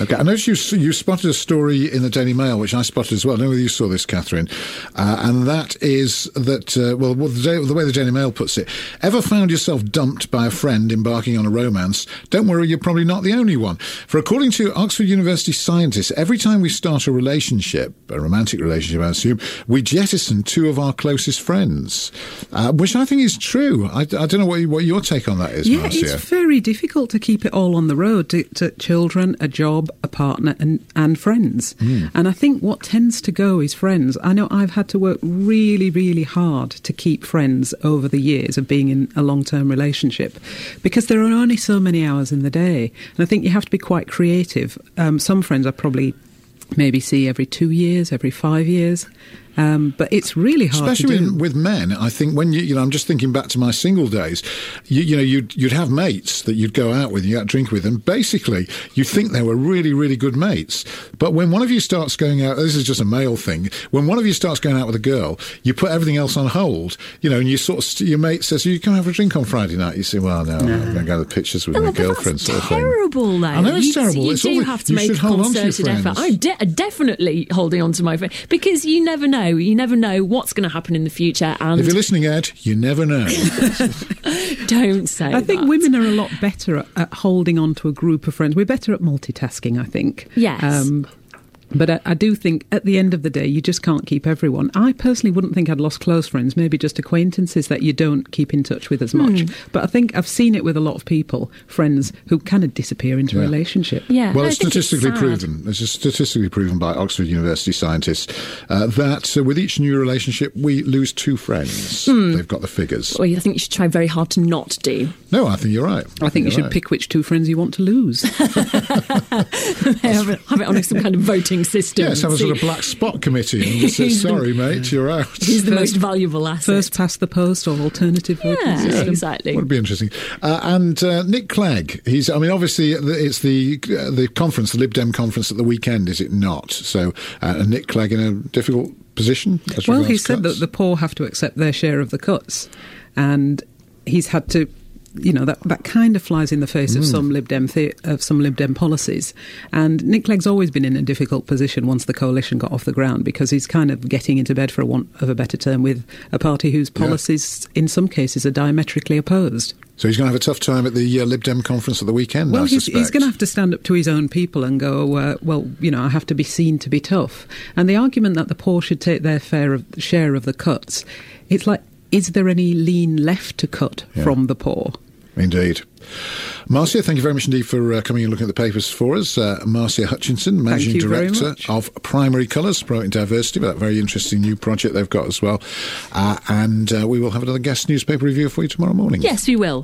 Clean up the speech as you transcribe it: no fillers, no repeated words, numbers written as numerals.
Okay, I noticed you spotted a story in the Daily Mail, which I spotted as well. I don't know whether you saw this, Catherine. And that is that, the way the Daily Mail puts it, ever found yourself dumped by a friend embarking on a romance? Don't worry, you're probably not the only one. For according to Oxford University scientists, every time we start a relationship, a romantic relationship, I assume, we jettison two of our closest friends, which I think is true. I don't know what your take on that is, Marcia. It's very difficult to keep it all on the road, to children, a job, a partner and friends. And I think what tends to go is friends. I know I've had to work really, really hard to keep friends over the years of being in a long-term relationship, because there are only so many hours in the day. And I think you have to be quite creative. Some friends I probably maybe see every 2 years, every 5 years. But it's really hard especially to do. with men. I think when I'm just thinking back to my single days, you'd have mates that you'd go out with, you had a drink with, and basically you'd think they were really, really good mates. But when one of you starts going out, this is just a male thing, when one of you starts going out with a girl, you put everything else on hold, and you your mate says, you can have a drink on Friday night. You say, well, no. I'm going to go to the pictures with my girlfriend. That's sort of thing. terrible, though. I know it's terrible. You do have to make a concerted effort. I'm definitely holding on to my friend, because you never know. You never know what's going to happen in the future. And if you're listening, Ed, you never know. Don't say that. I think women are a lot better at holding on to a group of friends. We're better at multitasking, I think. Yes. But I do think at the end of the day, you just can't keep everyone. I personally wouldn't think I'd lost close friends, maybe just acquaintances that you don't keep in touch with as much. But I think I've seen it with a lot of people, friends who kind of disappear into a relationship. Yeah. Well, it's statistically proven. It's statistically proven by Oxford University scientists that with each new relationship, we lose 2 friends. They've got the figures. Well, I think you should try very hard to not do. No, I think you're right. I think you should pick which 2 friends you want to lose. have it on some kind of voting system. Yes, have a sort of black spot committee and just say, sorry, mate, you're out. He's the most valuable asset. First past the post or alternative voting system. Exactly. Would be interesting. And Nick Clegg, obviously it's the conference, the Lib Dem conference at the weekend, is it not? So Nick Clegg in a difficult position? Well, he said that the poor have to accept their share of the cuts. And he's had to... that kind of flies in the face of some Lib Dem policies. And Nick Clegg's always been in a difficult position once the coalition got off the ground, because he's kind of getting into bed, for want of a better term, with a party whose policies in some cases are diametrically opposed. So he's going to have a tough time at the Lib Dem conference at the weekend, well, I suspect. He's going to have to stand up to his own people and go, I have to be seen to be tough. And the argument that the poor should take their share of the cuts, it's like, is there any lean left to cut from the poor? Indeed. Marcia, thank you very much indeed for coming and looking at the papers for us. Marcia Hutchinson, Managing Director of Primary Colours, promoting diversity, with that very interesting new project they've got as well. And we will have another guest newspaper review for you tomorrow morning. Yes, we will.